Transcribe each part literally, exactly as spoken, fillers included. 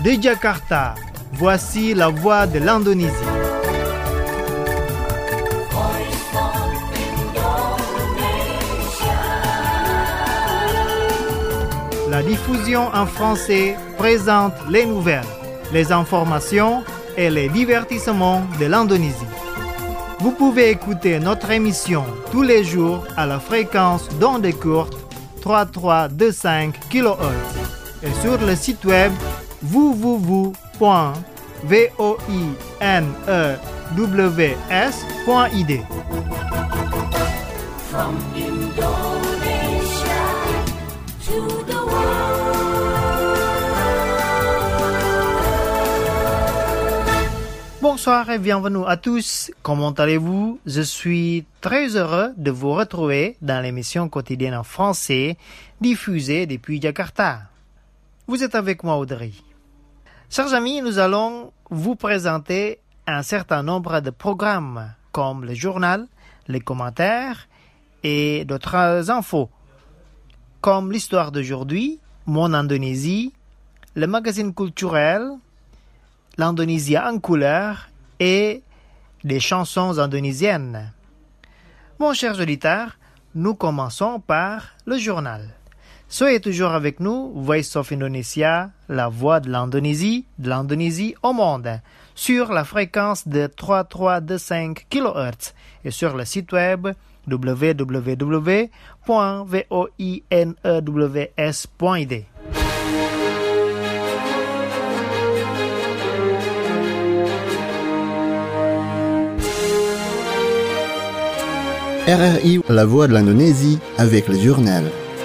De Jakarta, voici la voix de l'Indonésie. La diffusion en français présente les nouvelles, les informations et les divertissements de l'Indonésie. Vous pouvez écouter notre émission tous les jours à la fréquence d'ondes courtes trois mille trois cent vingt-cinq kilohertz et sur le site web w w w point voinews point i d. From Indonesia to the Bonsoir et bienvenue à tous. Comment allez-vous? Je suis très heureux de vous retrouver dans l'émission quotidienne en français diffusée depuis Jakarta. Vous êtes avec moi, Audrey. Chers amis, nous allons vous présenter un certain nombre de programmes comme le journal, les commentaires et d'autres infos, comme l'histoire d'aujourd'hui, Mon Indonésie, le magazine culturel, l'Indonésie en couleur et des chansons indonésiennes. Mon cher auditeur, nous commençons par le journal. Soyez toujours avec nous, Voice of Indonesia, la voix de l'Indonésie, de l'Indonésie au monde, sur la fréquence de trois mille trois cent vingt-cinq kilohertz et sur le site web w w w point voinews point i d. R R I, la voix de l'Indonésie, avec le journal.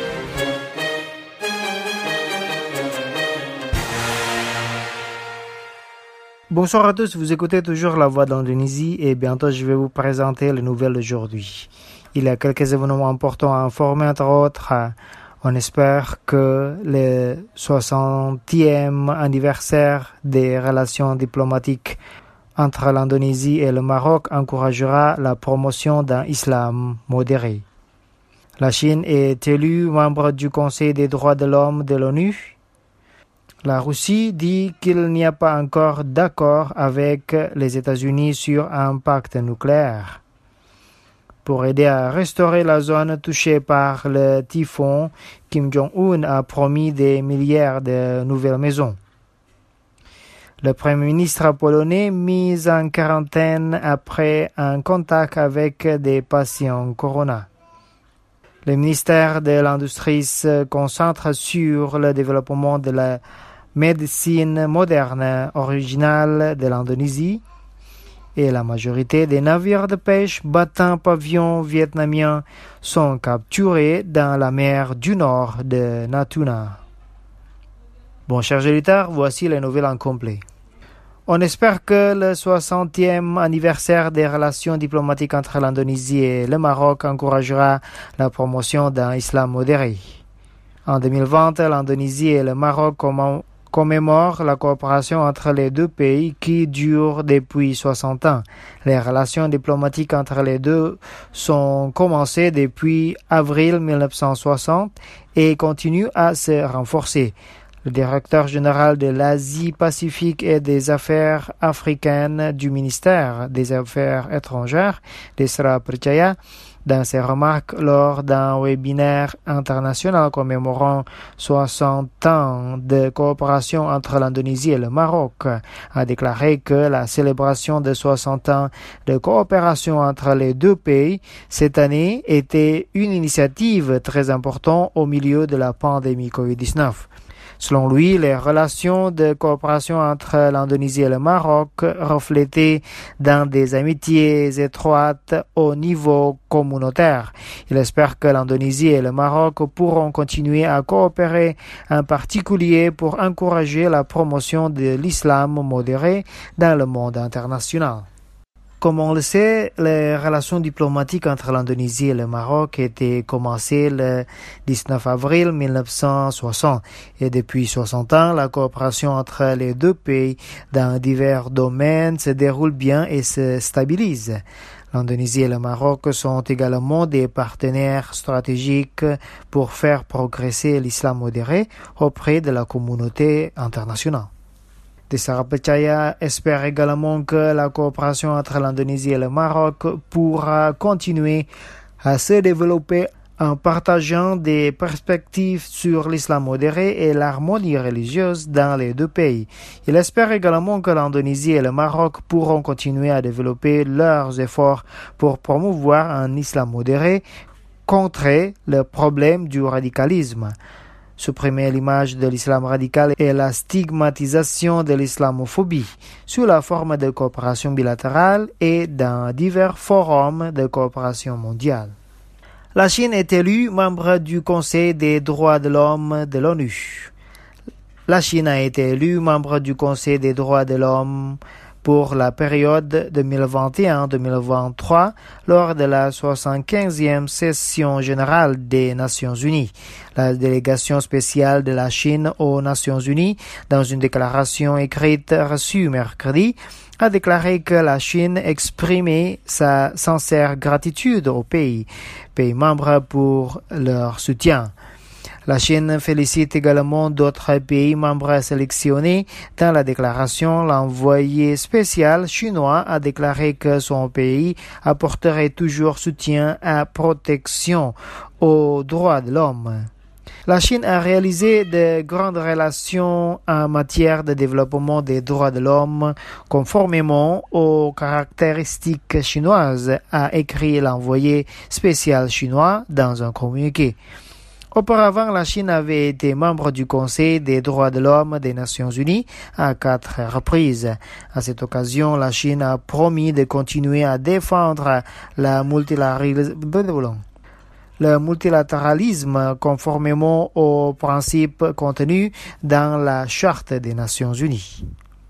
Bonsoir à tous, vous écoutez toujours la voix de l'Indonésie et bientôt je vais vous présenter les nouvelles d'aujourd'hui. Il y a quelques événements importants à informer, entre autres. On espère que le soixantième anniversaire des relations diplomatiques entre l'Indonésie et le Maroc encouragera la promotion d'un islam modéré. La Chine est élue membre du Conseil des droits de l'homme de l'ONU. La Russie dit qu'il n'y a pas encore d'accord avec les États-Unis sur un pacte nucléaire. Pour aider à restaurer la zone touchée par le typhon, Kim Jong-un a promis des milliards de nouvelles maisons. Le Premier ministre polonais mis en quarantaine après un contact avec des patients corona. Le ministère de l'Industrie se concentre sur le développement de la médecine moderne originale de l'Indonésie et la majorité des navires de pêche battant pavillon vietnamien sont capturés dans la mer du Nord de Natuna. Bon, chers auditeurs, voici les nouvelles en complet. On espère que le soixantième anniversaire des relations diplomatiques entre l'Indonésie et le Maroc encouragera la promotion d'un islam modéré. En deux mille vingt, l'Indonésie et le Maroc commémorent la coopération entre les deux pays qui dure depuis soixante ans. Les relations diplomatiques entre les deux sont commencées depuis avril mille neuf cent soixante et continuent à se renforcer. Le directeur général de l'Asie-Pacifique et des Affaires africaines du ministère des Affaires étrangères, Desra Percaya, dans ses remarques lors d'un webinaire international commémorant soixante ans de coopération entre l'Indonésie et le Maroc, a déclaré que la célébration de soixante ans de coopération entre les deux pays cette année était une initiative très importante au milieu de la pandémie covid dix-neuf. Selon lui, les relations de coopération entre l'Indonésie et le Maroc reflétaient dans des amitiés étroites au niveau communautaire. Il espère que l'Indonésie et le Maroc pourront continuer à coopérer, en particulier pour encourager la promotion de l'islam modéré dans le monde international. Comme on le sait, les relations diplomatiques entre l'Indonésie et le Maroc étaient commencées le dix-neuf avril mille neuf cent soixante et depuis soixante ans, la coopération entre les deux pays dans divers domaines se déroule bien et se stabilise. L'Indonésie et le Maroc sont également des partenaires stratégiques pour faire progresser l'islam modéré auprès de la communauté internationale. Desarapechaya espère également que la coopération entre l'Indonésie et le Maroc pourra continuer à se développer en partageant des perspectives sur l'islam modéré et l'harmonie religieuse dans les deux pays. Il espère également que l'Indonésie et le Maroc pourront continuer à développer leurs efforts pour promouvoir un islam modéré, contrer le problème du radicalisme, supprimer l'image de l'islam radical et la stigmatisation de l'islamophobie sous la forme de coopération bilatérale et dans divers forums de coopération mondiale. La Chine est élue membre du Conseil des droits de l'homme de l'ONU. La Chine a été élue membre du Conseil des droits de l'homme pour la période deux mille vingt et un à deux mille vingt-trois lors de la soixante-quinzième session générale des Nations Unies. La délégation spéciale de la Chine aux Nations Unies, dans une déclaration écrite reçue mercredi, a déclaré que la Chine exprimait sa sincère gratitude aux pays, pays membres pour leur soutien. La Chine félicite également d'autres pays membres sélectionnés. Dans la déclaration, l'envoyé spécial chinois a déclaré que son pays apporterait toujours soutien et protection aux droits de l'homme. La Chine a réalisé de grandes relations en matière de développement des droits de l'homme conformément aux caractéristiques chinoises, a écrit l'envoyé spécial chinois dans un communiqué. Auparavant, la Chine avait été membre du Conseil des droits de l'homme des Nations Unies à quatre reprises. À cette occasion, la Chine a promis de continuer à défendre la multilatéralisme. Le multilatéralisme conformément aux principes contenus dans la Charte des Nations Unies.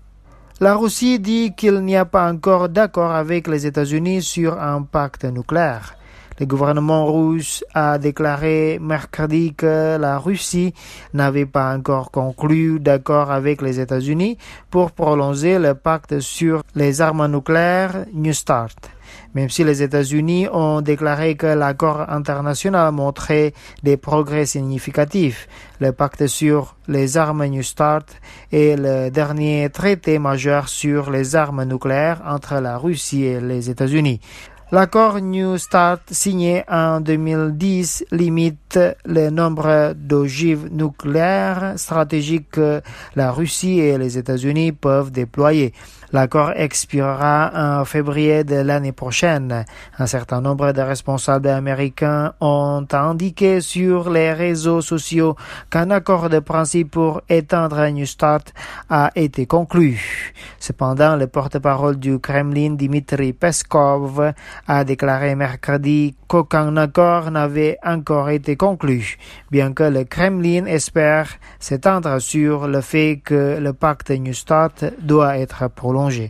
La Russie dit qu'il n'y a pas encore d'accord avec les États-Unis sur un pacte nucléaire. Le gouvernement russe a déclaré mercredi que la Russie n'avait pas encore conclu d'accord avec les États-Unis pour prolonger le pacte sur les armes nucléaires New START. Même si les États-Unis ont déclaré que l'accord international montrait des progrès significatifs, le pacte sur les armes New START est le dernier traité majeur sur les armes nucléaires entre la Russie et les États-Unis. L'accord New START signé en deux mille dix limite le nombre d'ogives nucléaires stratégiques que la Russie et les États-Unis peuvent déployer. L'accord expirera en février de l'année prochaine. Un certain nombre de responsables américains ont indiqué sur les réseaux sociaux qu'un accord de principe pour éteindre New START a été conclu. Cependant, le porte-parole du Kremlin, Dmitry Peskov, a déclaré mercredi qu'aucun accord n'avait encore été conclu, bien que le Kremlin espère s'étendre sur le fait que le pacte New START doit être prolongé.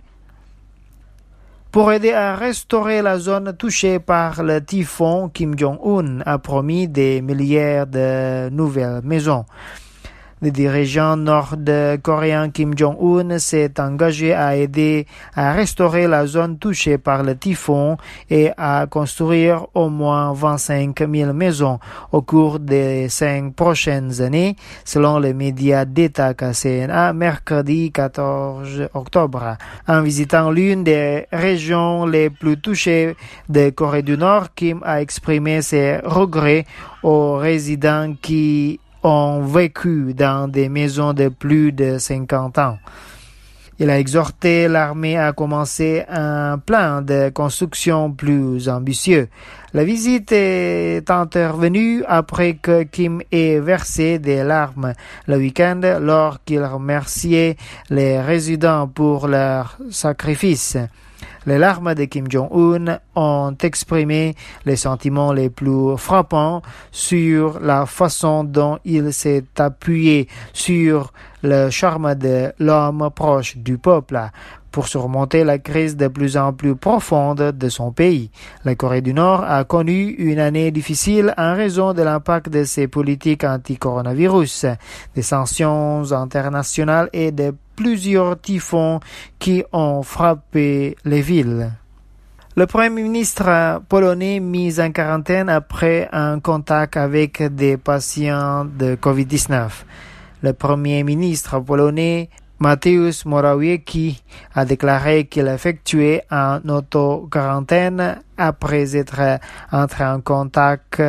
Pour aider à restaurer la zone touchée par le typhon, Kim Jong-un a promis des milliers de nouvelles maisons. Le dirigeant nord-coréen Kim Jong-un s'est engagé à aider à restaurer la zone touchée par le typhon et à construire au moins vingt-cinq mille maisons au cours des cinq prochaines années, selon les médias d'État K C N A mercredi quatorze octobre. En visitant l'une des régions les plus touchées de Corée du Nord, Kim a exprimé ses regrets aux résidents qui ont vécu dans des maisons de plus de cinquante ans. Il a exhorté l'armée à commencer un plan de construction plus ambitieux. La visite est intervenue après que Kim ait versé des larmes le week-end lors qu'il remerciait les résidents pour leur sacrifice. Les larmes de Kim Jong-un ont exprimé les sentiments les plus frappants sur la façon dont il s'est appuyé sur le charme de l'homme proche du peuple pour surmonter la crise de plus en plus profonde de son pays. La Corée du Nord a connu une année difficile en raison de l'impact de ses politiques anti-coronavirus, des sanctions internationales et de plusieurs typhons qui ont frappé les villes. Le Premier ministre polonais mis en quarantaine après un contact avec des patients de covid dix-neuf. Le Premier ministre polonais Mateusz Morawiecki a déclaré qu'il effectuait un auto-quarantaine après être entré en contact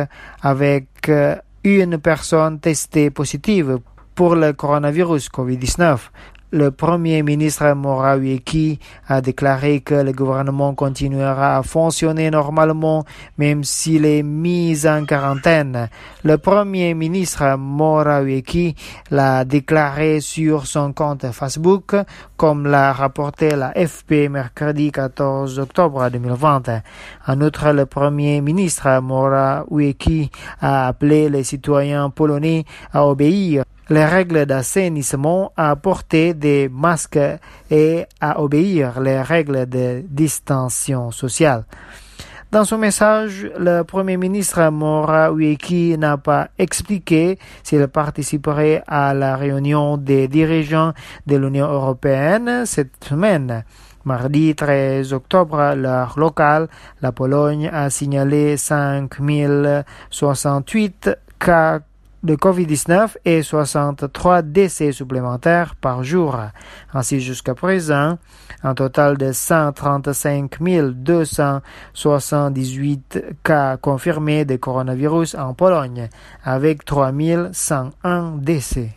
avec une personne testée positive pour le coronavirus covid dix-neuf. Le Premier ministre Morawiecki a déclaré que le gouvernement continuera à fonctionner normalement même s'il est mis en quarantaine. Le Premier ministre Morawiecki l'a déclaré sur son compte Facebook, comme l'a rapporté la F P mercredi quatorze octobre deux mille vingt. En outre, le Premier ministre Morawiecki a appelé les citoyens polonais à obéir les règles d'assainissement, à porter des masques et à obéir les règles de distanciation sociale. Dans son message, le Premier ministre Morawiecki n'a pas expliqué s'il participerait à la réunion des dirigeants de l'Union européenne cette semaine. Mardi treize octobre, l'heure locale, la Pologne a signalé cinq mille soixante-huit cas de covid dix-neuf et soixante-trois décès supplémentaires par jour. Ainsi, jusqu'à présent, un total de cent trente-cinq mille deux cent soixante-dix-huit cas confirmés de coronavirus en Pologne, avec trois mille cent un décès.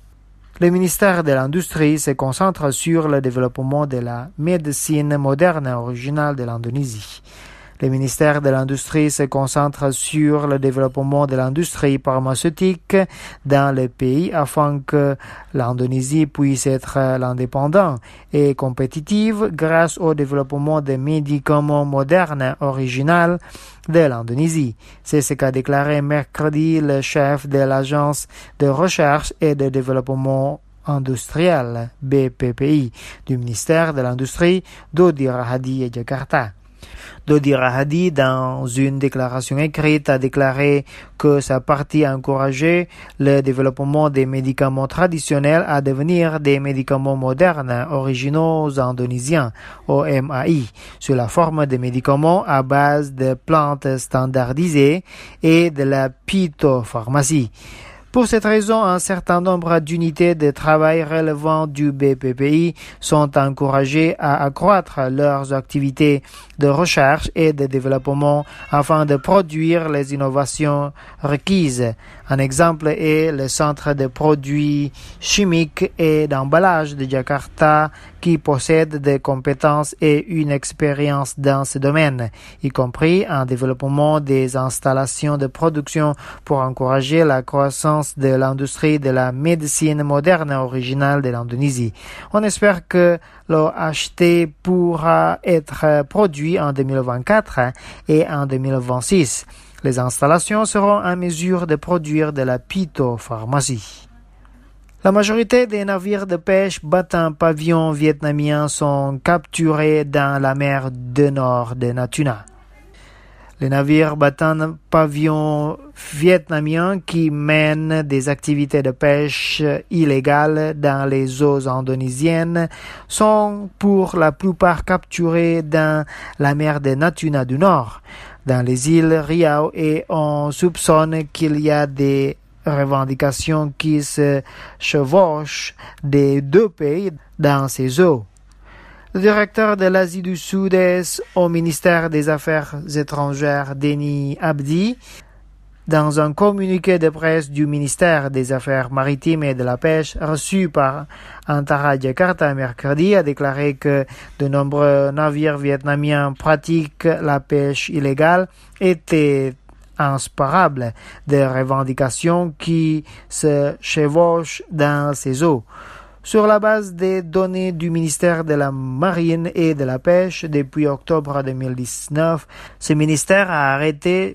Le ministère de l'Industrie se concentre sur le développement de la médecine moderne originale de l'Indonésie. Le ministère de l'Industrie se concentre sur le développement de l'industrie pharmaceutique dans le pays afin que l'Indonésie puisse être indépendante et compétitive grâce au développement des médicaments modernes originaux de l'Indonésie. C'est ce qu'a déclaré mercredi le chef de l'Agence de recherche et de développement industriel B P P I du ministère de l'Industrie, Dodi Rahadi et Jakarta. Dodi Rahadi, dans une déclaration écrite, a déclaré que sa partie a encouragé le développement des médicaments traditionnels à devenir des médicaments modernes originaux indonésiens, O M A I, sous la forme de médicaments à base de plantes standardisées et de la phytopharmacie. Pour cette raison, un certain nombre d'unités de travail relevant du B P P I sont encouragées à accroître leurs activités de recherche et de développement afin de produire les innovations requises. Un exemple est le Centre de produits chimiques et d'emballage de Jakarta qui possède des compétences et une expérience dans ce domaine, y compris un développement des installations de production pour encourager la croissance de l'industrie de la médecine moderne originale de l'Indonésie. On espère que l'O H T pourra être produit en deux mille vingt-quatre et en deux mille vingt-six. Les installations seront en mesure de produire de la phytopharmacie. La majorité des navires de pêche battant pavillon vietnamien sont capturés dans la mer du nord de Natuna. Les navires battant pavillon vietnamien qui mènent des activités de pêche illégales dans les eaux indonésiennes sont pour la plupart capturés dans la mer de Natuna du Nord, dans les îles Riau, et on soupçonne qu'il y a des revendications qui se chevauchent des deux pays dans ces eaux. Le directeur de l'Asie du Sud-Est au ministère des Affaires étrangères, Denis Abdi, dans un communiqué de presse du ministère des Affaires maritimes et de la pêche reçu par Antara Jakarta mercredi, a déclaré que de nombreux navires vietnamiens pratiquent la pêche illégale étaient inséparables des revendications qui se chevauchent dans ces eaux. Sur la base des données du ministère de la Marine et de la Pêche, depuis octobre deux mille dix-neuf, ce ministère a arrêté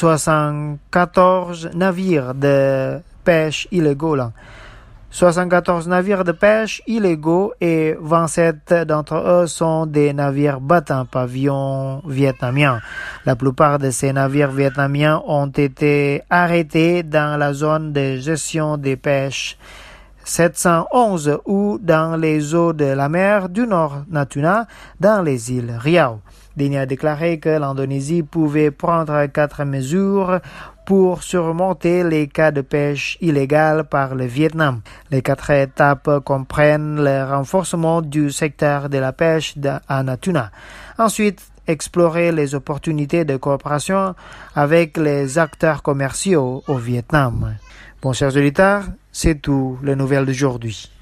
soixante-quatorze navires de pêche illégaux. soixante-quatorze navires de pêche illégaux et vingt-sept d'entre eux sont des navires battant pavillon vietnamien. La plupart de ces navires vietnamiens ont été arrêtés dans la zone de gestion des pêches sept cent onze ou dans les eaux de la mer du Nord Natuna, dans les îles Riau. Dini a déclaré que l'Indonésie pouvait prendre quatre mesures pour surmonter les cas de pêche illégale par le Vietnam. Les quatre étapes comprennent le renforcement du secteur de la pêche à Natuna. Ensuite, explorer les opportunités de coopération avec les acteurs commerciaux au Vietnam. Bon, chers auditeurs, c'est tout les nouvelles d'aujourd'hui.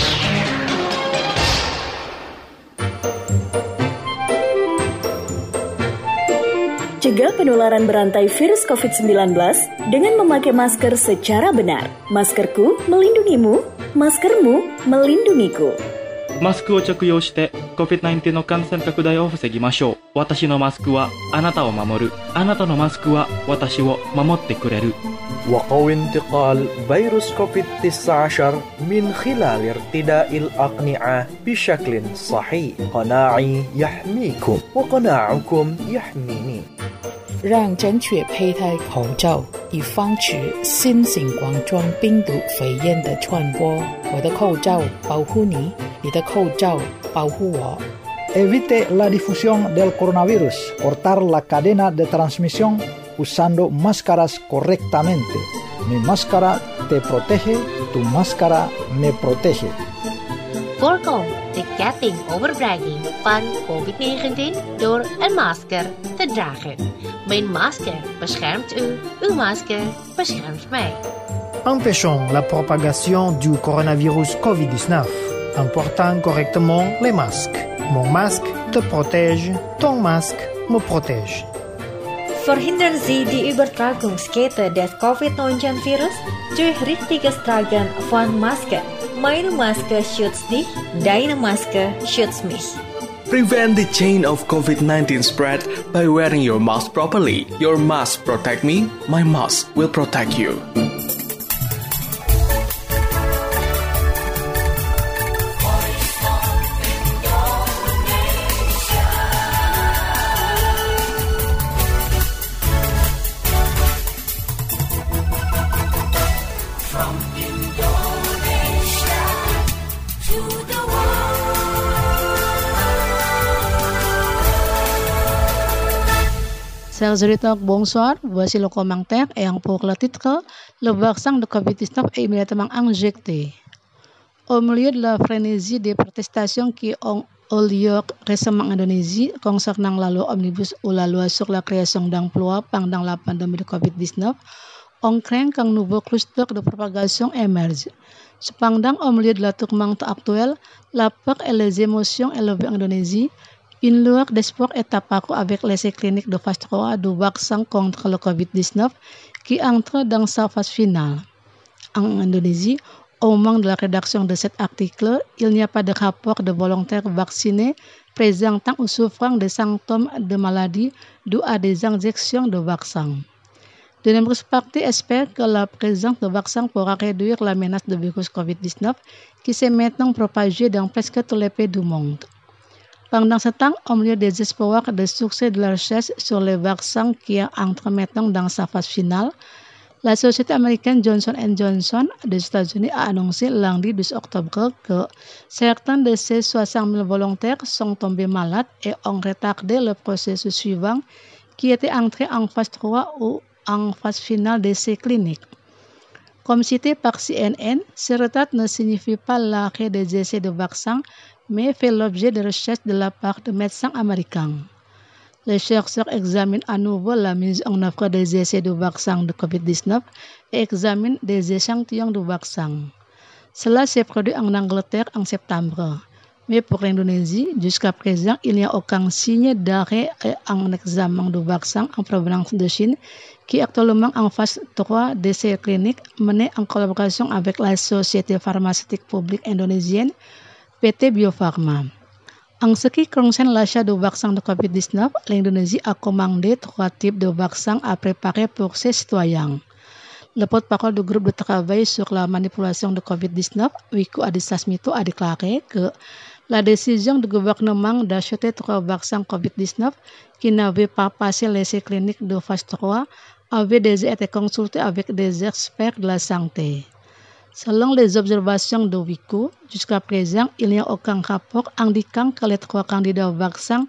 Cegah penularan berantai virus covid sembilan belas dengan memakai masker secara benar. Maskerku melindungimu, maskermu melindungiku. マスクを着用して コビッドナインティーン の感染拡大を防ぎましょう。私のマスクはあなたを守る。あなたのマスクは私を守ってくれる。 وقوي انتقال فيروس كوفيد تسعة عشر من خلال ارتداء الأقنعة بشكل صحيح. قناعي يحميكم وقناعكم يحميني. 让正确佩戴口罩，以防止新型冠状病毒肺炎的传播。我的口罩保护你，你的口罩保护我。 Evite la difusión del coronavirus. Cortar la cadena de transmisión usando máscaras correctamente. Mi máscara te protege, tu máscara me protege. Voorkom de ketting overbrenging van covid negentien door een masker te dragen. Mijn masker beschermt u, uw masker beschermt mij. Empêchons la propagation du coronavirus covid dix-neuf en portant correctement les masques. Mon masque te protège, ton masque me protège. Verhindern Sie die Übertragungskette des covid neunzehn virus durch richtiges Tragen von Maske. Meine Maske schützt dich, deine Maske schützt mich. Prevent the chain of covid nineteen spread by wearing your mask properly. Your mask protect me, my mask will protect you. Chers auditeurs, bonsoir. Voici le commentaire et pour le titre, le vaccin de covid dix-neuf est immédiatement injecté. Au milieu de la frénésie des protestations qui ont eu lieu récemment en Indonésie concernant la loi omnibus ou la loi sur la création d'emplois pendant la pandémie de covid dix-neuf, on craint qu'un nouveau cluster de propagation émerge. Cependant, au milieu de la tourmente actuelle, la peur et les émotions élevées en Indonésie, une lueur d'espoir est apparue avec l'essai clinique de phase trois du vaccin contre le covid dix-neuf qui entre dans sa phase finale. En Indonésie, au moment de la rédaction de cet article, il n'y a pas de rapport de volontaires vaccinés présentant ou souffrant de symptômes de maladie dû à des injections de vaccins. De nombreuses parties espèrent que la présence de vaccins pourra réduire la menace de virus covid dix-neuf qui s'est maintenant propagée dans presque tous les pays du monde. Pendant ce temps, au milieu des espoirs de succès de la recherche sur les vaccins qui entre maintenant dans sa phase finale, la société américaine Johnson and Johnson des États-Unis a annoncé lundi douze octobre que certains de ses soixante mille volontaires sont tombés malades et ont retardé le processus suivant qui était entré en phase trois ou en phase finale d'essais cliniques. Comme cité par C N N, ce retard ne signifie pas l'arrêt des essais de vaccins, mais fait l'objet de recherches de la part de médecins américains. Les chercheurs examinent à nouveau la mise en œuvre des essais de vaccins de covid dix-neuf et examinent des échantillons de vaccins. Cela s'est produit en Angleterre en septembre. Mais pour l'Indonésie, jusqu'à présent, il n'y a aucun signe d'arrêt en examen de vaccins en provenance de Chine, qui est actuellement en phase trois d'essais cliniques menés en collaboration avec la société pharmaceutique publique indonésienne P T Bio Farma. En ce qui concerne l'achat de vaccins de covid dix-neuf, l'Indonésie a commandé trois types de vaccins à préparer pour ses citoyens. Le porte-parole du groupe de travail sur la manipulation de covid dix-neuf, Wiku Adhisa Smito, a déclaré que la décision du gouvernement d'acheter trois vaccins covid dix-neuf qui n'avaient pas passé l'essai clinique de phase trois avait déjà été consultée avec des experts de la santé. Selon les observations de Wiku, jusqu'à présent, il n'y a aucun rapport indiquant que les trois candidats vaccins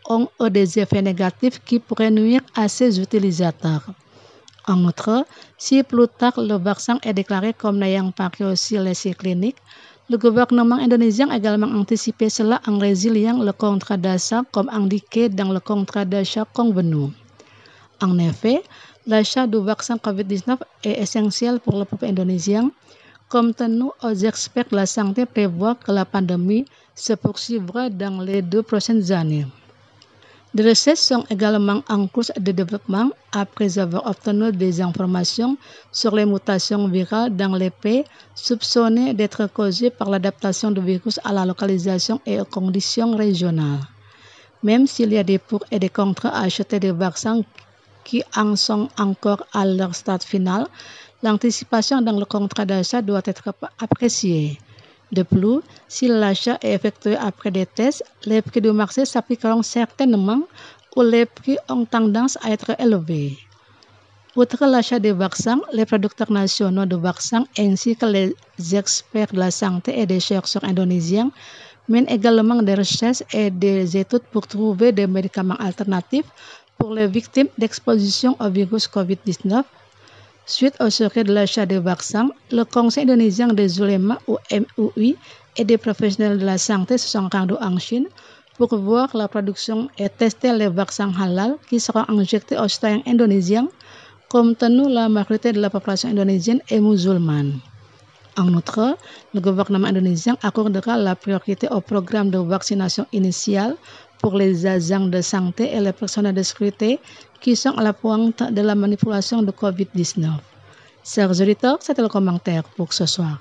ont des effets négatifs qui pourraient nuire à ses utilisateurs. En outre, si plus tard le vaccin est déclaré comme n'ayant pas réussi l'essai clinique, le gouvernement indonésien a également anticipé cela en résiliant le contrat d'achat comme indiqué dans le contrat d'achat convenu. En effet, l'achat du vaccin covid dix-neuf est essentiel pour le peuple indonésien, compte tenu aux experts de la santé prévoient que la pandémie se poursuivra dans les deux prochaines années. Des recherches sont également en cours de développement après avoir obtenu des informations sur les mutations virales dans les pays soupçonnés d'être causées par l'adaptation du virus à la localisation et aux conditions régionales. Même s'il y a des pour et des contre à acheter des vaccins qui en sont encore à leur stade final, l'anticipation dans le contrat d'achat doit être appréciée. De plus, si l'achat est effectué après des tests, les prix du marché s'appliqueront certainement ou les prix ont tendance à être élevés. Outre l'achat des vaccins, les producteurs nationaux de vaccins ainsi que les experts de la santé et des chercheurs indonésiens mènent également des recherches et des études pour trouver des médicaments alternatifs pour les victimes d'exposition au virus covid dix-neuf. Suite au secret de l'achat des vaccins, le Conseil indonésien des ulémas ou M U I et des professionnels de la santé se sont rendus en Chine pour voir la production et tester les vaccins halal qui seront injectés aux citoyens indonésiens, compte tenu la majorité de la population indonésienne est musulmane. En outre, le gouvernement indonésien accordera la priorité au programme de vaccination initiale pour les agents de santé et les personnels de sécurité qui sont à la pointe de la manipulation de covid dix-neuf. Chers auditeurs, c'était le commentaire pour ce soir.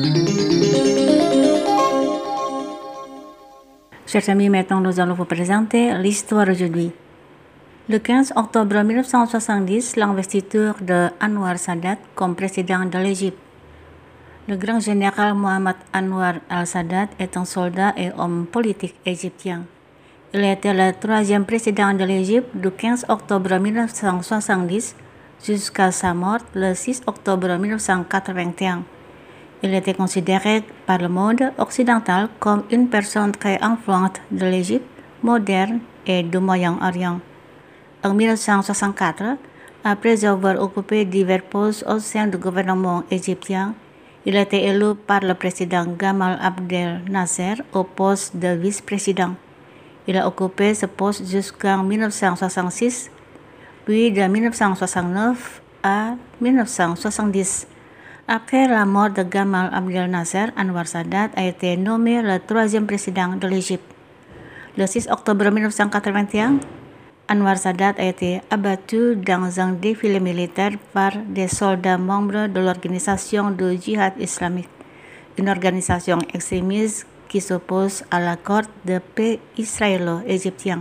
Chers amis, maintenant nous allons vous présenter l'histoire d'aujourd'hui. Le quinze octobre mille neuf cent soixante-dix, l'investiture de Anwar Sadat comme président de l'Égypte. Le grand général Mohamed Anwar al-Sadat est un soldat et homme politique égyptien. Il était le troisième président de l'Égypte du quinze octobre mille neuf cent soixante-dix jusqu'à sa mort le six octobre mille neuf cent quatre-vingt-un. Il était considéré par le monde occidental comme une personne très influente de l'Égypte moderne et du Moyen-Orient. En mille neuf cent soixante-quatre, après avoir occupé divers postes au sein du gouvernement égyptien, il a été élu par le président Gamal Abdel Nasser au poste de vice-président. Il a occupé ce poste jusqu'en mille neuf cent soixante-six, puis de mille neuf cent soixante-neuf à mille neuf cent soixante-dix. Après la mort de Gamal Abdel Nasser, Anwar Sadat a été nommé le troisième président de l'Égypte. Le six octobre mille neuf cent quatre-vingt-un, Anwar Sadat a été abattu dans un défilé militaire par des soldats membres de l'organisation du Djihad islamique, une organisation extrémiste qui s'oppose à l'accord de paix israélo-égyptien.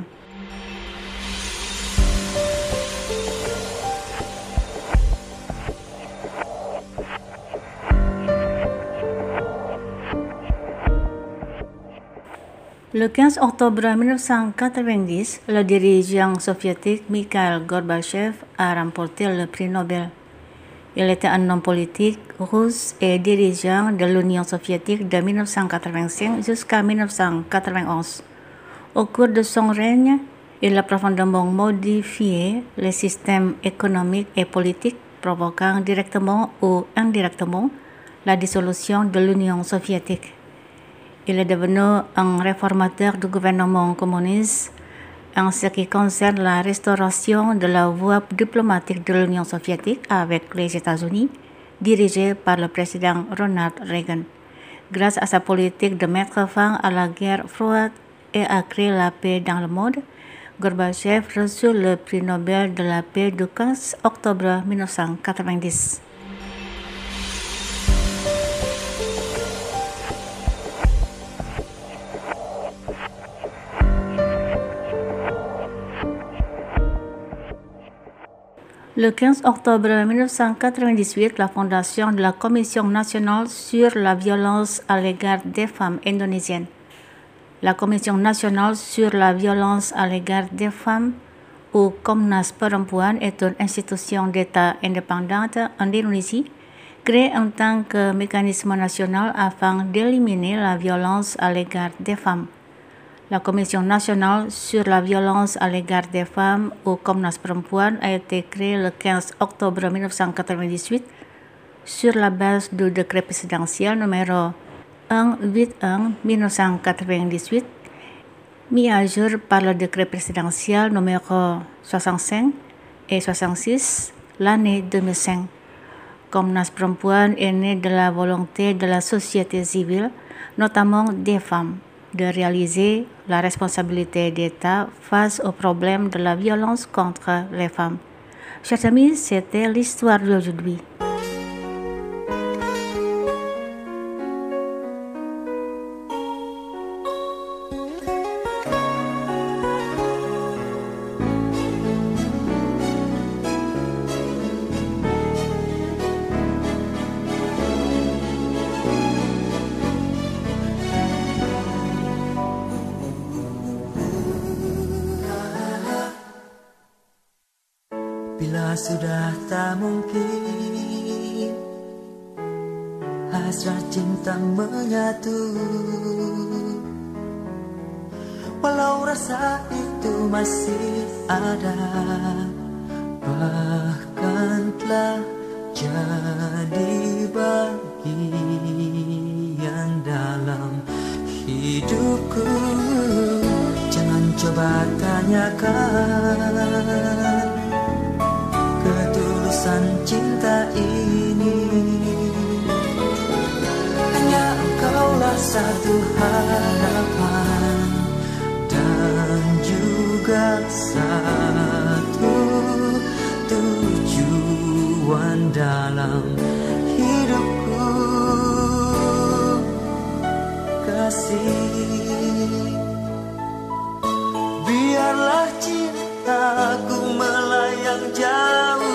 Le quinze octobre mille neuf cent quatre-vingt-dix, le dirigeant soviétique Mikhail Gorbatchev a remporté le prix Nobel. Il était un homme politique russe et dirigeant de l'Union soviétique de mille neuf cent quatre-vingt-cinq jusqu'à mille neuf cent quatre-vingt-onze. Au cours de son règne, il a profondément modifié les systèmes économiques et politiques, provoquant directement ou indirectement la dissolution de l'Union soviétique. Il est devenu un réformateur du gouvernement communiste en ce qui concerne la restauration de la voie diplomatique de l'Union soviétique avec les États-Unis, dirigée par le président Ronald Reagan. Grâce à sa politique de mettre fin à la guerre froide et à créer la paix dans le monde, Gorbatchev reçut le prix Nobel de la paix du quinze octobre mille neuf cent quatre-vingt-dix. Le quinze octobre mille neuf cent quatre-vingt-dix-huit, la fondation de la Commission nationale sur la violence à l'égard des femmes indonésiennes. La Commission nationale sur la violence à l'égard des femmes, ou Komnas Perempuan, est une institution d'État indépendante en Indonésie, créée en tant que mécanisme national afin d'éliminer la violence à l'égard des femmes. La Commission nationale sur la violence à l'égard des femmes ou Komnas Perempuan a été créée le quinze octobre mille neuf cent quatre-vingt-dix-huit sur la base du décret présidentiel numéro cent quatre-vingt-onze mille neuf cent quatre-vingt-dix-huit, mis à jour par le décret présidentiel numéro soixante-cinq et soixante-six l'année deux mille cinq. Komnas Perempuan est né de la volonté de la société civile, notamment des femmes, de réaliser la responsabilité d'État face au problème de la violence contre les femmes. Chers amis, c'était l'histoire d'aujourd'hui. Bila sudah tak mungkin hasrat cinta menyatu, walau rasa itu masih ada, bahkan telah jadi bagian dalam hidupku. Jangan coba tanyakan ketulusan cinta ini, hanya engkaulah satu harapan dan juga satu tujuan dalam hidupku. Kasih, biarlah cintaku melayang jauh,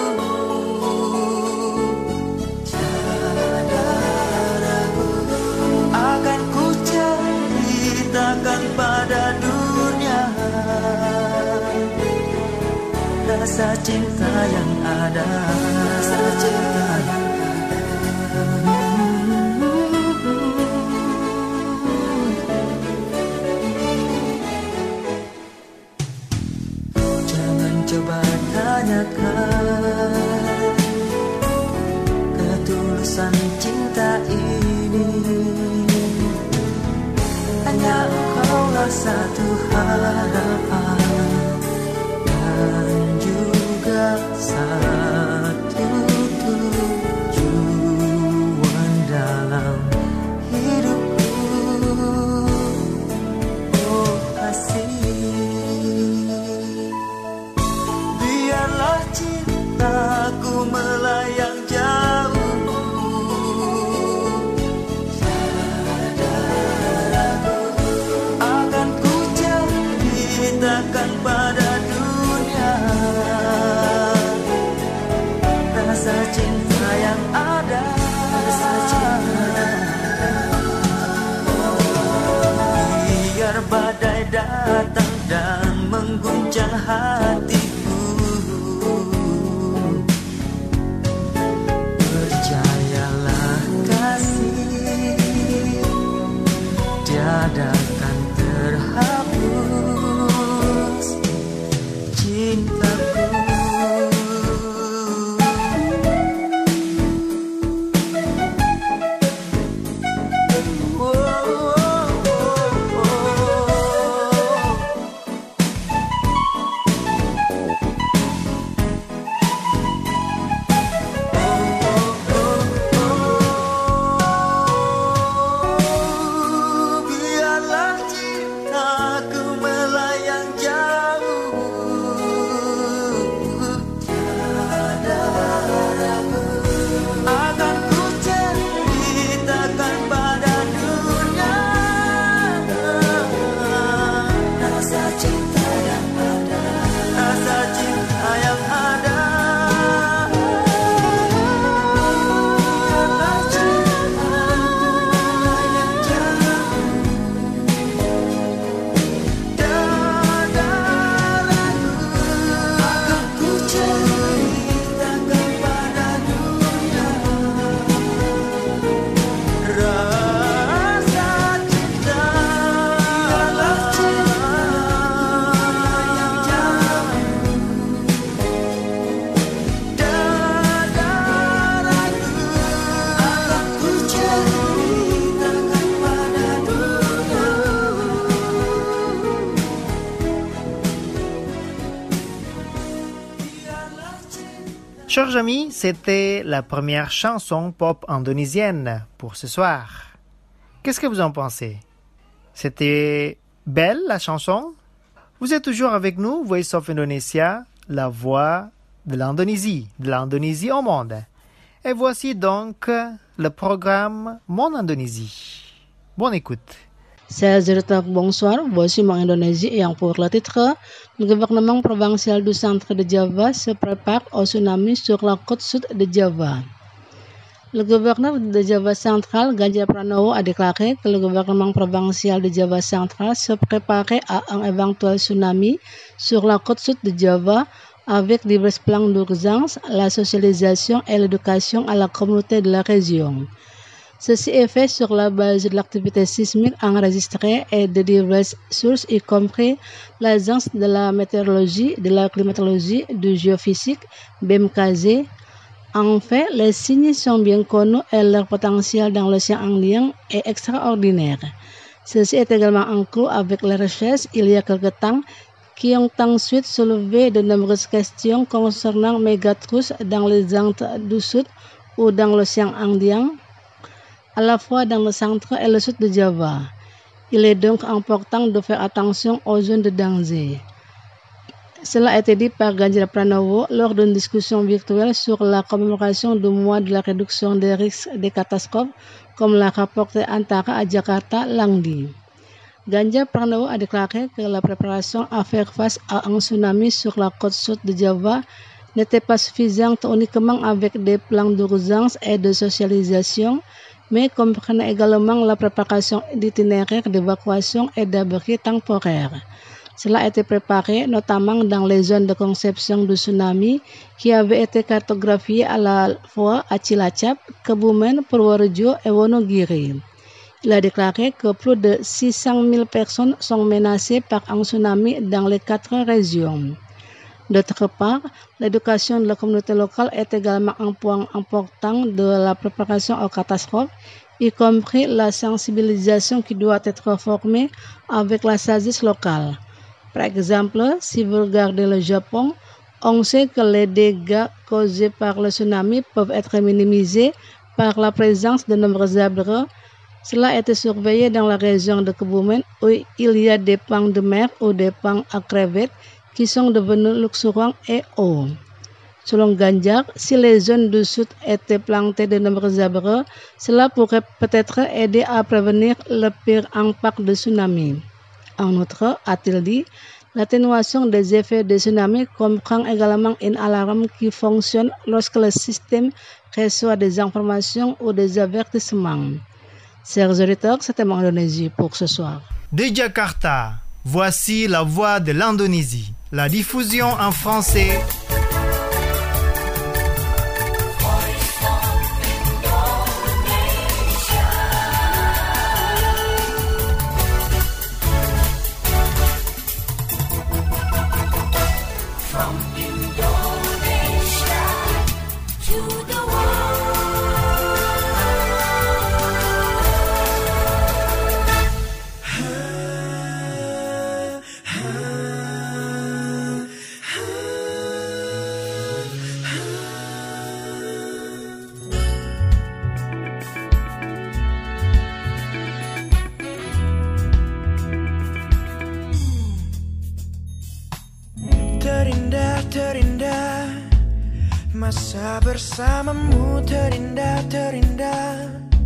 akan ku ceritakan pada dunia rasa cinta yang ada, rasa cinta yang ada. Jangan coba tanyakan ketulusan cinta ini, hanya engkaulah satu harapan dan juga satu tujuan dalam hidupku. Oh kasih, biarlah cintaku melayang jauh, ceritakan pada dunia rasa cinta yang ada, rasa cinta yang ada. Biar badai datang dan mengguncang hatiku, percayalah kasih, tiada akan terhapus cintaku. Oh, oh, oh, oh. Biarlah cintaku melayang jauh, Chers amis, c'était la première chanson pop indonésienne pour ce soir. Qu'est-ce que vous en pensez? C'était belle la chanson? Vous êtes toujours avec nous, Voice of Indonesia, la voix de l'Indonésie, de l'Indonésie au monde. Et voici donc le programme Mon Indonésie. Bonne écoute. Saya Zerta Bonsoir, voici mon Indonésie et pour le titre, le gouvernement provincial du centre de Java se prépare au tsunami sur la côte sud de Java. Le gouverneur de Java central, Ganjar Pranowo, a déclaré que le gouvernement provincial de Java central se préparait à un éventuel tsunami sur la côte sud de Java avec divers plans d'urgence, la socialisation et l'éducation à la communauté de la région. Ceci est fait sur la base de l'activité sismique enregistrée et de diverses sources, y compris l'Agence de la météorologie, de la climatologie, du géophysique, B M K Z. En fait, les signes sont bien connus et leur potentiel dans l'océan Indien est extraordinaire. Ceci est également en cours avec les recherches il y a quelque temps qui ont ensuite soulevé de nombreuses questions concernant mégatrous dans les Andes du Sud ou dans l'océan Indien, à la fois dans le centre et le sud de Java. Il est donc important de faire attention aux zones de danger. Cela a été dit par Ganjar Pranowo lors d'une discussion virtuelle sur la commémoration du mois de la réduction des risques des catastrophes, comme l'a rapporté Antara à Jakarta lundi. Ganjar Pranowo a déclaré que la préparation à faire face à un tsunami sur la côte sud de Java n'était pas suffisante uniquement avec des plans d'urgence et de socialisation, mais comprenait également la préparation d'itinéraires d'évacuation et d'abris temporaires. Cela a été préparé notamment dans les zones de conception du tsunami qui avaient été cartographiées à la fois à Cilacap, Kebumen, Purworejo et Wonogiri. Il a déclaré que plus de six cent mille personnes sont menacées par un tsunami dans les quatre régions. D'autre part, l'éducation de la communauté locale est également un point important de la préparation aux catastrophes, y compris la sensibilisation qui doit être formée avec la sagesse locale. Par exemple, si vous regardez le Japon, on sait que les dégâts causés par le tsunami peuvent être minimisés par la présence de nombreux arbres. Cela a été surveillé dans la région de Kebumen où il y a des pans de mer ou des pans à crevettes qui sont devenus luxuriants et hauts. Selon Ganjar, si les zones du sud étaient plantées de nombreux arbres, cela pourrait peut-être aider à prévenir le pire impact de tsunami. En outre, a-t-il dit, l'atténuation des effets des tsunamis comprend également une alarme qui fonctionne lorsque le système reçoit des informations ou des avertissements. Chers auditeurs, c'était mon Indonésie pour ce soir. De Jakarta, voici la voix de l'Indonésie. La diffusion en français. Terindah, masa bersamamu terindah, terindah.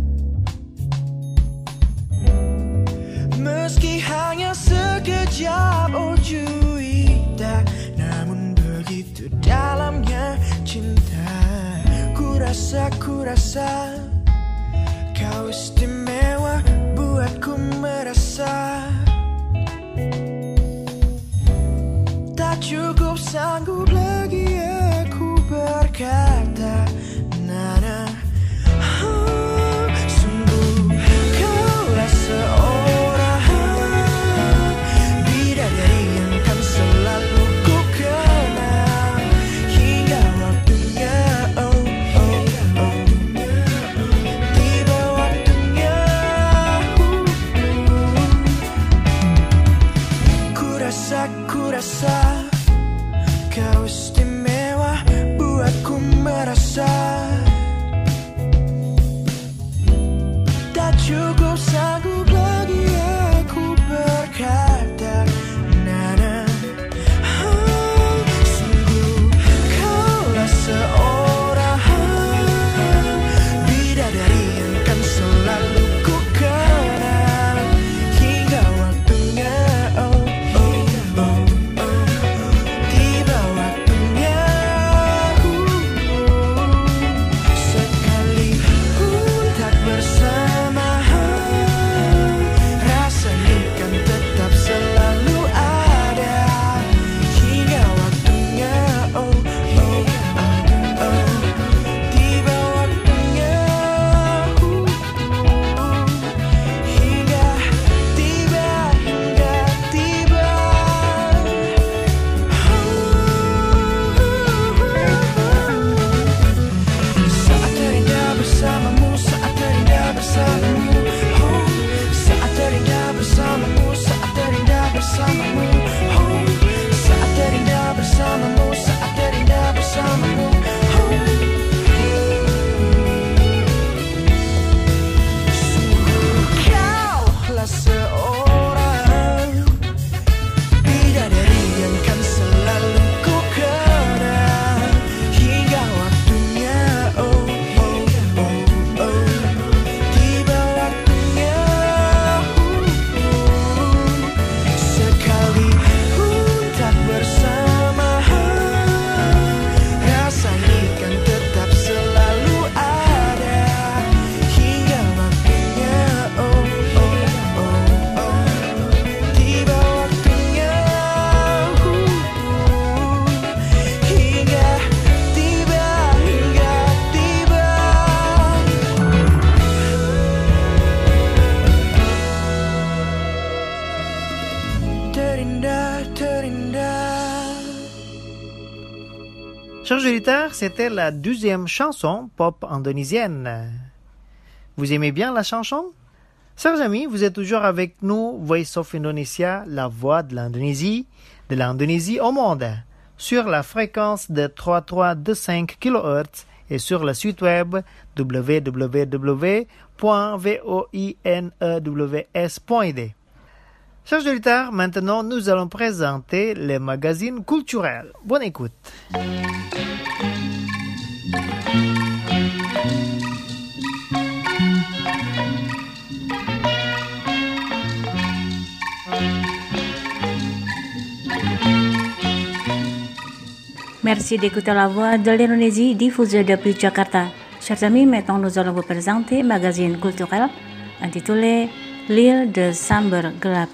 Meski hanya sekejap, oh juita, namun begitu dalamnya cinta. Ku rasa, ku rasa, kau istimewa buatku merasa. Tak cukup sanggup lagi aku berkata, Nana, oh, sungguh kaulah seorang bidadari yang kan selalu ku kenal hingga waktunya, oh, oh, oh, tiba waktunya. uh, uh. Ku rasa, ku rasa kau Chers auditeurs, c'était la deuxième chanson pop indonésienne. Vous aimez bien la chanson? Chers amis, vous êtes toujours avec nous, Voice of Indonesia, la voix de l'Indonésie, de l'Indonésie au monde, sur la fréquence de trois mille trois cent vingt-cinq kilohertz et sur le site web w w w point voinews point i d. Chers auditeurs, maintenant nous allons présenter les magazines culturels. Bonne écoute. Merci d'écouter la voix de l'Indonésie diffusée depuis Jakarta. Chers amis, maintenant nous allons vous présenter un magazine culturel intitulé L'île de Samber Gelap.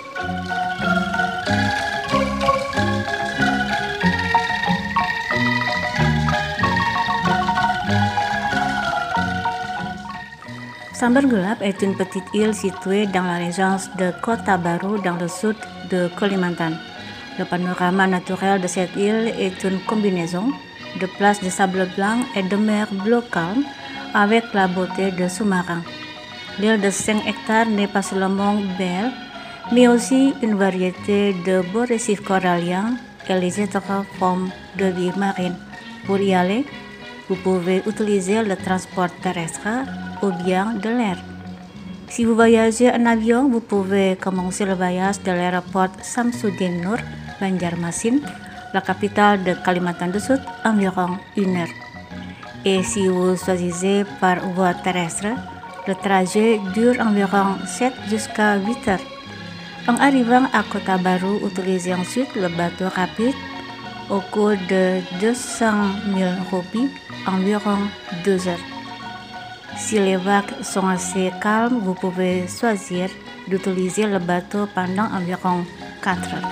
Samber Gelap est une petite île située dans la région de Kota Baru dans le sud de Kalimantan. Le panorama naturel de cette île est une combinaison de plages de sable blanc et de mer bleu calme avec la beauté de sous-marins. L'île de cinq hectares n'est pas seulement belle, mais aussi une variété de beaux récifs coralliens et les autres formes de vie marine. Pour y aller, vous pouvez utiliser le transport terrestre ou bien de l'air. Si vous voyagez en avion, vous pouvez commencer le voyage de l'aéroport Samsudin Nur, Banjarmasin, la capitale de Kalimantan du Sud, environ une heure. Et si vous choisissez par voie terrestre, le trajet dure environ sept jusqu'à huit heures. En arrivant à Kota Baru, utilisez ensuite le bateau rapide au coût de deux cent mille roupies, environ deux heures. Si les vagues sont assez calmes, vous pouvez choisir d'utiliser le bateau pendant environ quatre heures.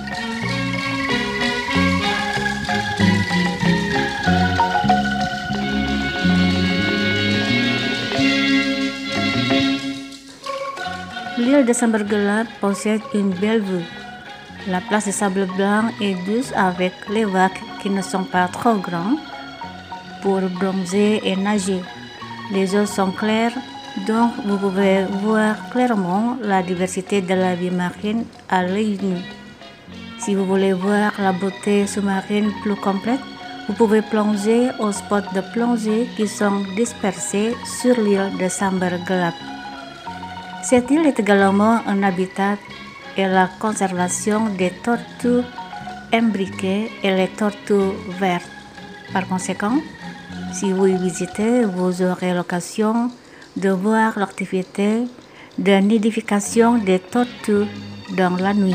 L'île de Samber Gelap possède une belle vue. La place de sable blanc est douce avec les vagues qui ne sont pas trop grandes pour bronzer et nager. Les eaux sont claires, donc vous pouvez voir clairement la diversité de la vie marine à l'œil nu. Si vous voulez voir la beauté sous-marine plus complète, vous pouvez plonger aux spots de plongée qui sont dispersés sur l'île de Samber Gelap. Cette île est également un habitat et la conservation des tortues imbriquées et les tortues vertes. Par conséquent, si vous y visitez, vous aurez l'occasion de voir l'activité de nidification des tortues dans la nuit.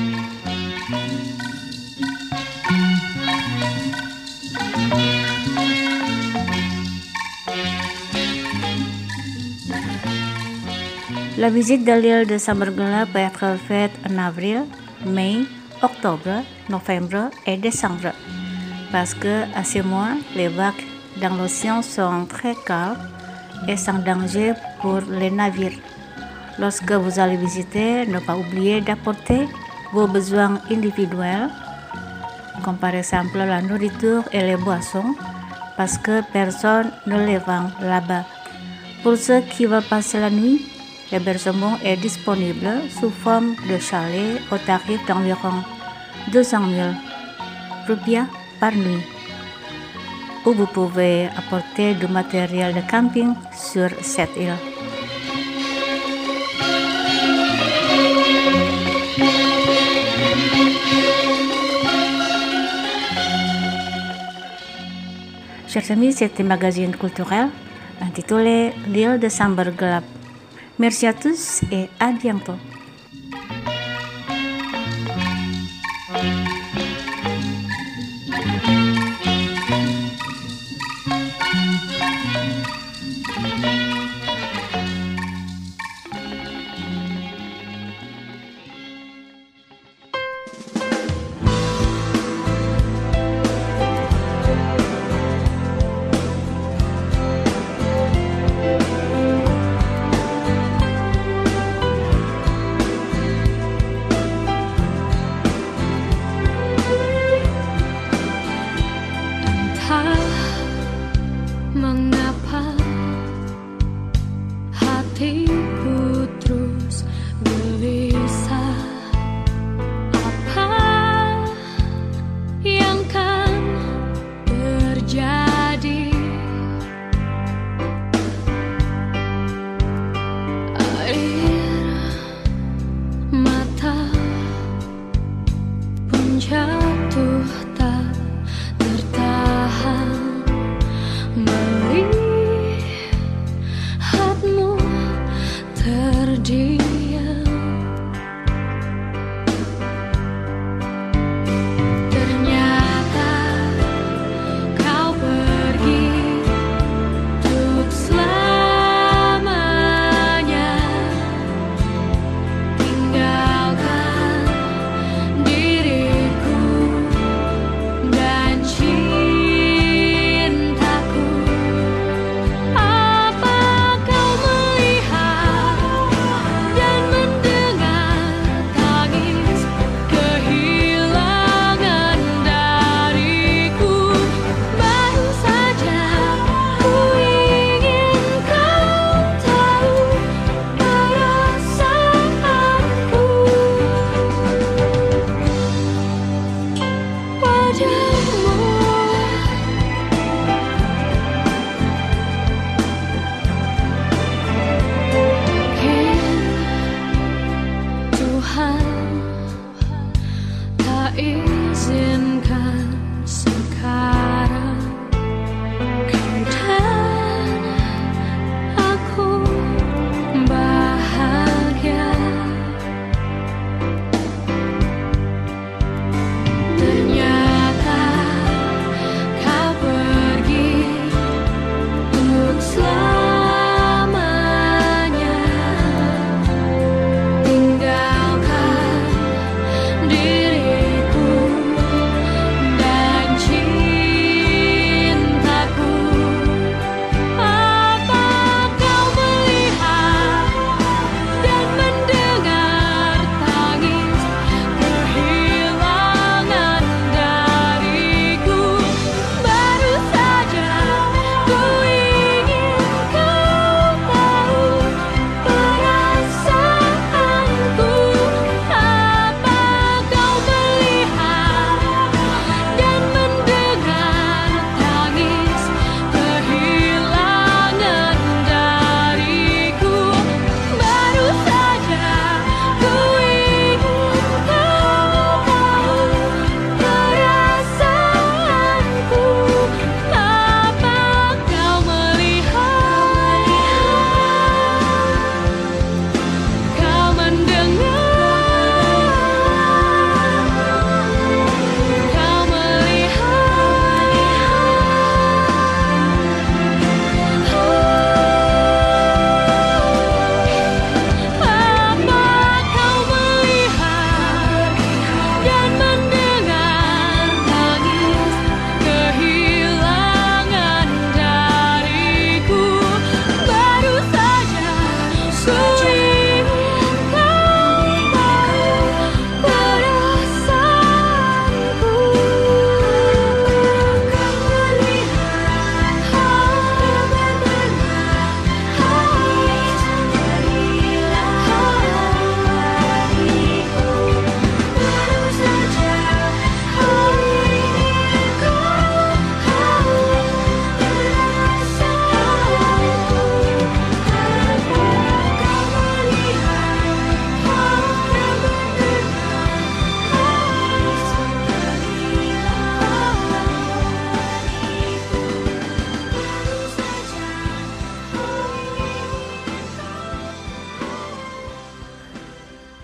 La visite de l'île de Samber Gelap peut être faite en avril, mai, octobre, novembre et décembre, parce que à ces mois, les vagues dans l'océan sont très calmes et sans danger pour les navires. Lorsque vous allez visiter, ne pas oublier d'apporter vos besoins individuels, comme par exemple la nourriture et les boissons, parce que personne ne les vend là-bas. Pour ceux qui veulent passer la nuit, l'hébergement est disponible sous forme de chalet au tarif d'environ deux cent mille rupiah par nuit, où vous pouvez apporter du matériel de camping sur cette île. Chers amis, c'était un magazine culturel intitulé L'île de Samber Gelap. Merci à tous et à bientôt.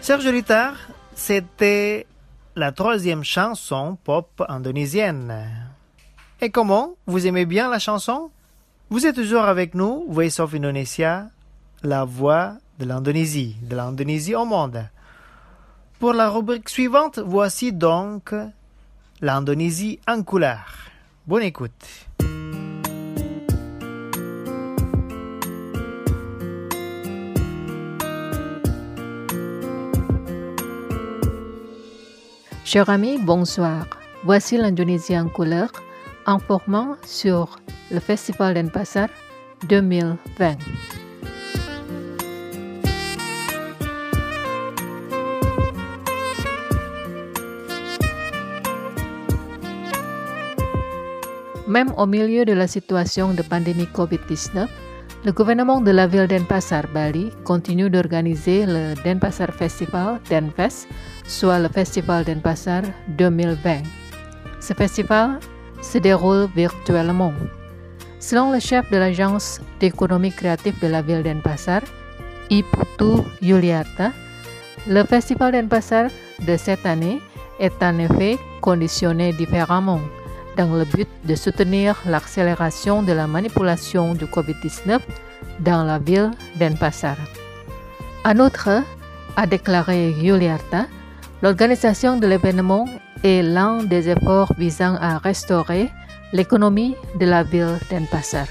Chers auditeurs, c'était la troisième chanson pop indonésienne. Et comment? Vous aimez bien la chanson? Vous êtes toujours avec nous, Voice of Indonesia, la voix de l'Indonésie, de l'Indonésie au monde. Pour la rubrique suivante, voici donc l'Indonésie en couleur. Bonne écoute. Chers amis, bonsoir. Voici l'Indonésie en couleur, informant sur le Festival Denpasar deux mille vingt. Même au milieu de la situation de pandémie covid dix-neuf, le gouvernement de la ville Denpasar, Bali, continue d'organiser le Denpasar Festival, Denfest, soit le Festival Denpasar deux mille vingt. Ce festival se déroule virtuellement. Selon le chef de l'agence d'économie créative de la ville Denpasar, Iputu Yuliarta, le Festival Denpasar de cette année est en effet conditionné différemment dans le but de soutenir l'accélération de la manipulation du covid dix-neuf dans la ville Denpasar. En outre, a déclaré Yuliarta, l'organisation de l'événement est l'un des efforts visant à restaurer l'économie de la ville Denpasar.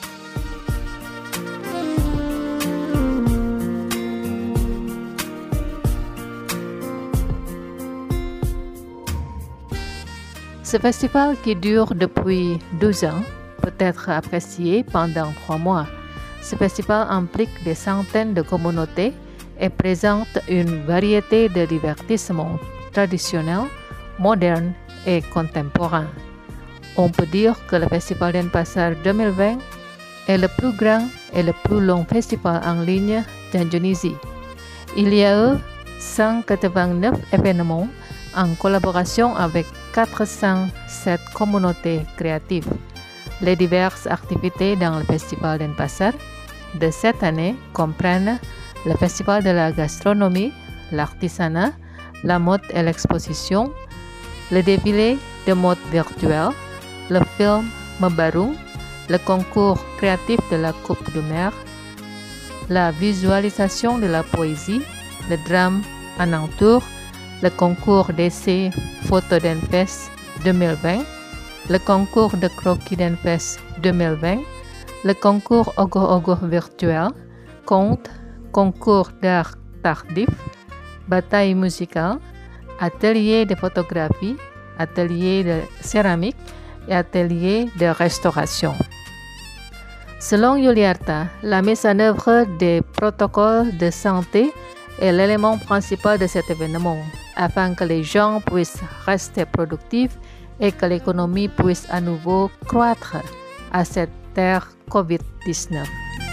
Ce festival qui dure depuis douze ans peut être apprécié pendant trois mois. Ce festival implique des centaines de communautés et présente une variété de divertissements traditionnels, modernes et contemporains. On peut dire que le Festival Denpasar deux mille vingt est le plus grand et le plus long festival en ligne d'Indonésie. Il y a eu cent quatre-vingt-neuf événements en collaboration avec quatre cent sept communautés créatives. Les diverses activités dans le Festival Denpasar de cette année comprennent le Festival de la gastronomie, l'artisanat, la mode et l'exposition, le défilé de mode virtuel, le film Membarung, le concours créatif de la Coupe de Mer, la visualisation de la poésie, le drame en entour, le concours d'essai Photo Denfest deux mille vingt, le concours de croquis Denfest deux mille vingt, le concours Ogoh-Ogoh virtuel, conte, concours d'art tardif, bataille musicale, atelier de photographie, atelier de céramique et atelier de restauration. Selon Yuliarta, la mise en œuvre des protocoles de santé est l'élément principal de cet événement, afin que les gens puissent rester productifs et que l'économie puisse à nouveau croître à cette ère covid dix-neuf.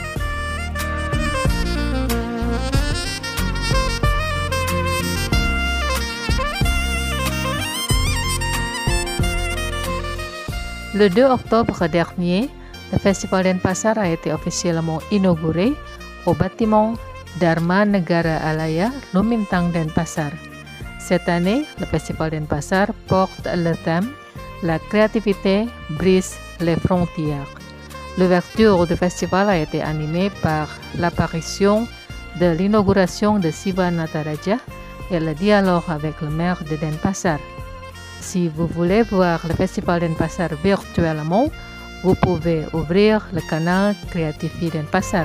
Le deux octobre dernier, le Festival Denpasar a été officiellement inauguré au bâtiment Dharma Negara Alaya, Lumintang Denpasar. Cette année, le Festival Denpasar porte le thème « La créativité brise les frontières ». L'ouverture du festival a été animée par l'apparition de l'inauguration de Siva Nataraja et le dialogue avec le maire de Denpasar. Si vous voulez voir le Festival Denpasar virtuellement, vous pouvez ouvrir le canal Creativi Denpasar.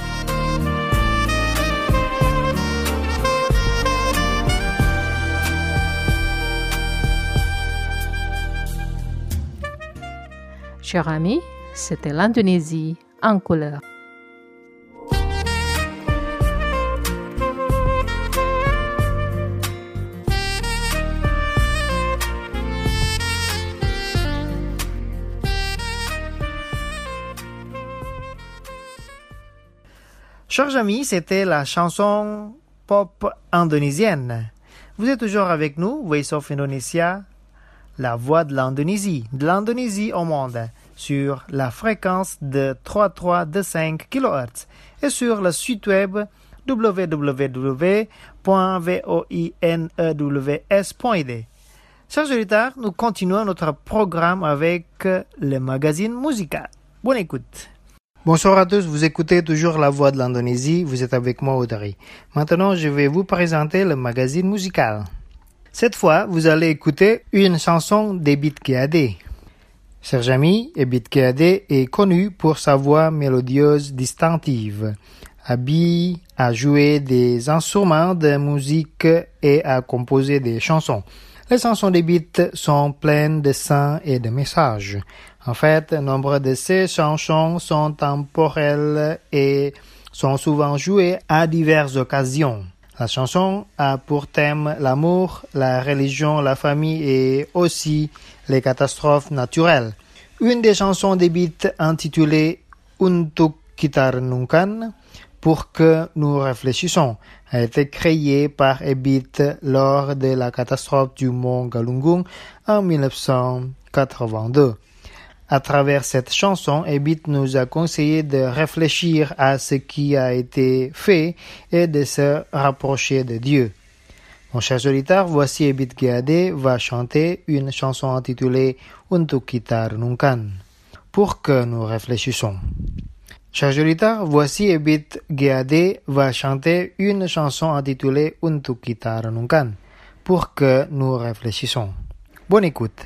Chers amis, c'était l'Indonésie en couleur. Chers amis, c'était la chanson pop indonésienne. Vous êtes toujours avec nous, Voice of Indonesia, la voix de l'Indonésie, de l'Indonésie au monde, sur la fréquence de trois virgule trois deux cinq kilohertz et sur le site web w w w point voinews point i d. Chers auditeurs, nous continuons notre programme avec le magazine musical. Bonne écoute. Bonsoir à tous, vous écoutez toujours La Voix de l'Indonésie, vous êtes avec moi Audrey. Maintenant, je vais vous présenter le magazine musical. Cette fois, vous allez écouter une chanson d'Ebith G A D. Chers amis, Ebith G A D est connu pour sa voix mélodieuse distinctive, habile à jouer des instruments de musique et à composer des chansons. Les chansons d'Ebith sont pleines de sons et de messages. En fait, nombre de ces chansons sont temporelles et sont souvent jouées à diverses occasions. La chanson a pour thème l'amour, la religion, la famille et aussi les catastrophes naturelles. Une des chansons d'Ebith intitulée Untuk Kita Renungkan, pour que nous réfléchissons, a été créée par Ebith lors de la catastrophe du mont Galunggung en dix-neuf cent quatre-vingt-deux. À travers cette chanson, Ebith nous a conseillé de réfléchir à ce qui a été fait et de se rapprocher de Dieu. Mon cher auditeurs, voici Ebith G A D va chanter une chanson intitulée Untuk Kita Renungkan, pour que nous réfléchissons. Chers auditeurs, voici Ebith G A D va chanter une chanson intitulée Untuk Kita Renungkan, pour que nous réfléchissons. Bonne écoute.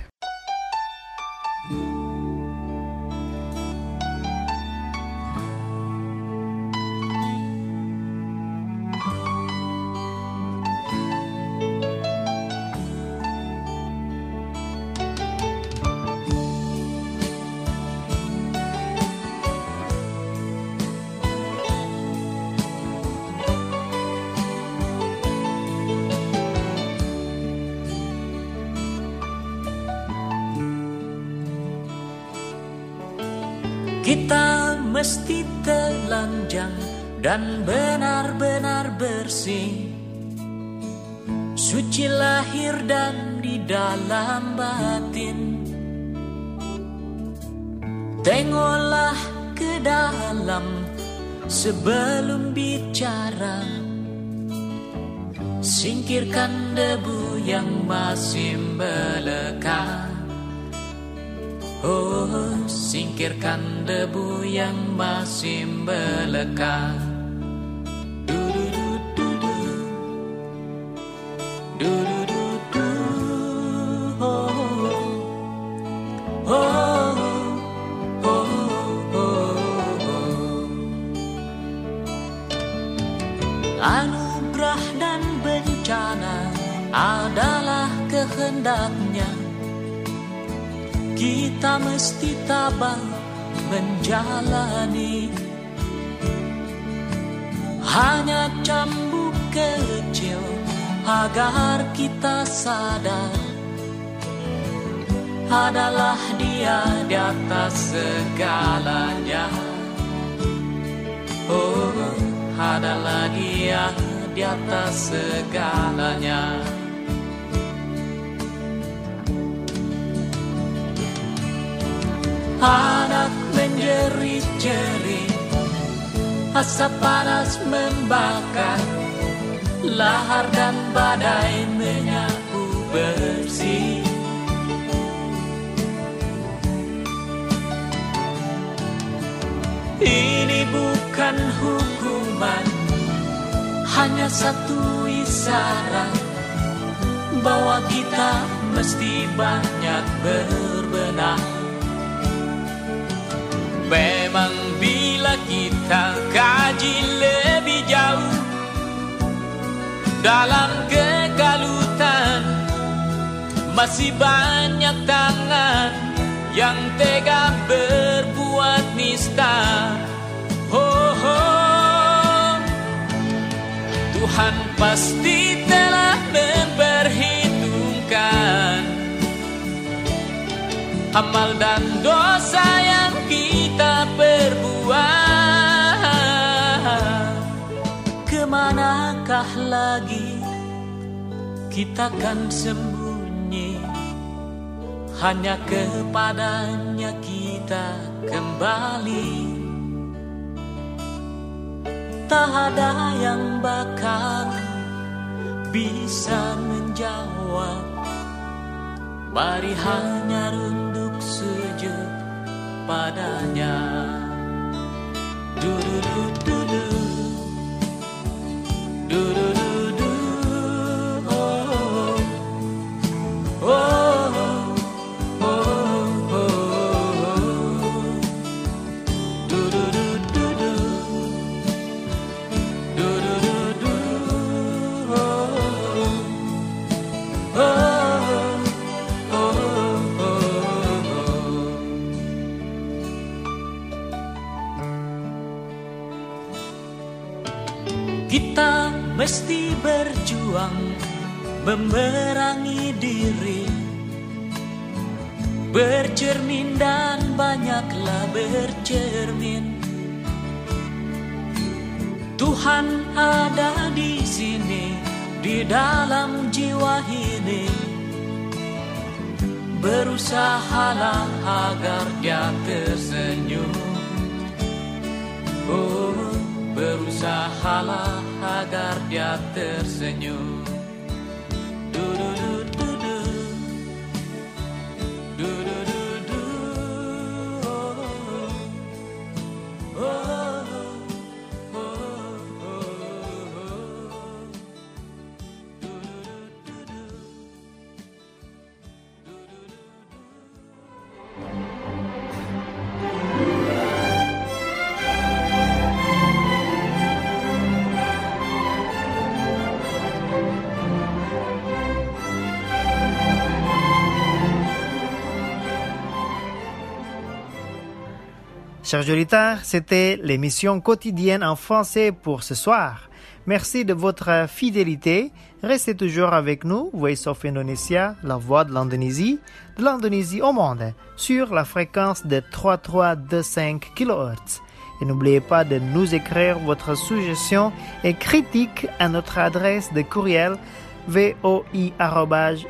Kita mesti telanjang dan benar-benar bersih, suci lahir dan di dalam batin. Tengoklah ke dalam sebelum bicara, singkirkan debu yang masih melekat. Oh, singkirkan debu yang masih melekat. Du-du-du-du-du, du-du-du-du, oh, oh, oh, oh, oh. Anugerah dan bencana adalah kehendaknya. Kita mesti tabah menjalani. Hanya cambuk kecil agar kita sadar, adalah Dia di atas segalanya. Oh, adalah Dia di atas segalanya. Anak menjerit-jerit, asap panas membakar, lahar dan badai menyapu bersih. Ini bukan hukuman, hanya satu isyarat bahwa kita mesti banyak berbenah. Memang bila kita kaji lebih jauh dalam kegalutan, masih banyak tangan yang tega berbuat nista. Oh, oh. Tuhan pasti telah memperhitungkan amal dan dosa yang kita perbuat. Kemanakah lagi kita kan sembunyi? Hanya kepadanya kita kembali. tak ada yang bakal bisa menjawab. Mari hanya runduk sujud padanya. Du-du-du-du-du, du-du-du-du, oh, oh, oh, oh, oh, du-du-du-du-du, du-du-du-du, oh, oh. Kita mesti berjuang memerangi diri, bercermin dan banyaklah bercermin. Tuhan ada di sini, di dalam jiwa ini. Berusahalah agar dia tersenyum. Oh, berusahalah agar dia tersenyum. Du-du-du-du-du, du-du-du-du, oh, oh, oh, oh, oh. Chers auditeurs, c'était l'émission quotidienne en français pour ce soir. Merci de votre fidélité. Restez toujours avec nous, Voice of Indonesia, la voix de l'Indonésie, de l'Indonésie au monde, sur la fréquence de trois mille trois cent vingt-cinq kilohertz. Et n'oubliez pas de nous écrire votre suggestion et critique à notre adresse de courriel voi arobase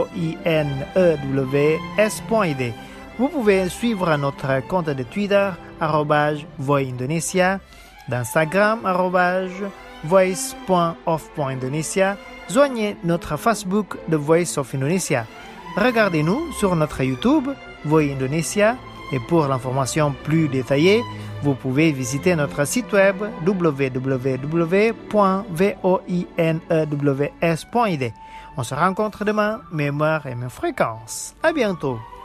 voinews point i d. Vous pouvez suivre notre compte de Twitter, arrobase voindonesia, d'Instagram, arrobase voice.of.indonesia. Joignez notre Facebook The Voice of Indonesia. Regardez-nous sur notre YouTube, Voi Indonesia. Et pour l'information plus détaillée, vous pouvez visiter notre site web w w w point voinews point i d. On se rencontre demain, mémoire et même fréquence. À bientôt.